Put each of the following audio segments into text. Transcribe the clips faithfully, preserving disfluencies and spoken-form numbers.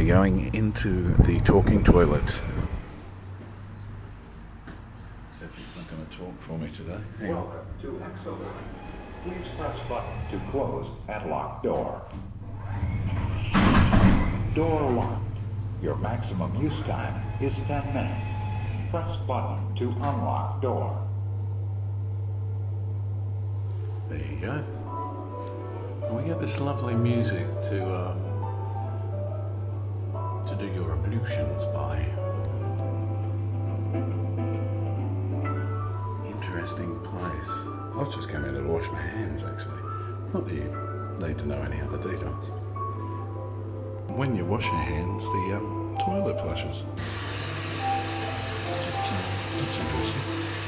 going into the talking toilet. Except he's not going to talk for me today. Hang on. Welcome to Exolute. Please press button to close and lock door. Door locked. Your maximum use time is ten minutes. Press button to unlock door. There you go. And we get this lovely music to um, to do your ablutions by. Interesting place. I've just come in to wash my hands, actually. Not that you need to know any other details. When you wash your hands, the um, toilet flushes. That's interesting.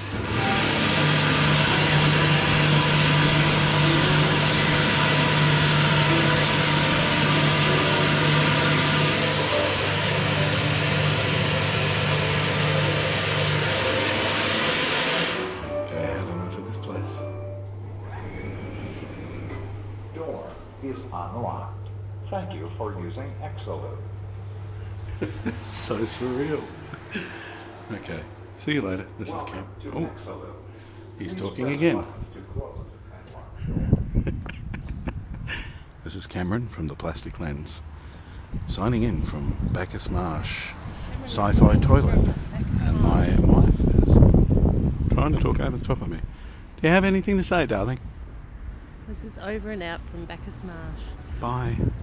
Door is unlocked. Thank you for using Exolute. So surreal. Okay, see you later. This is Cam. Oh, he's talking again. This is Cameron from the Plastic Lens, signing in from Bacchus Marsh Sci-Fi Toilet, and my wife is trying to talk over the top of me. Do you have anything to say, darling? This is over and out from Bacchus Marsh. Bye.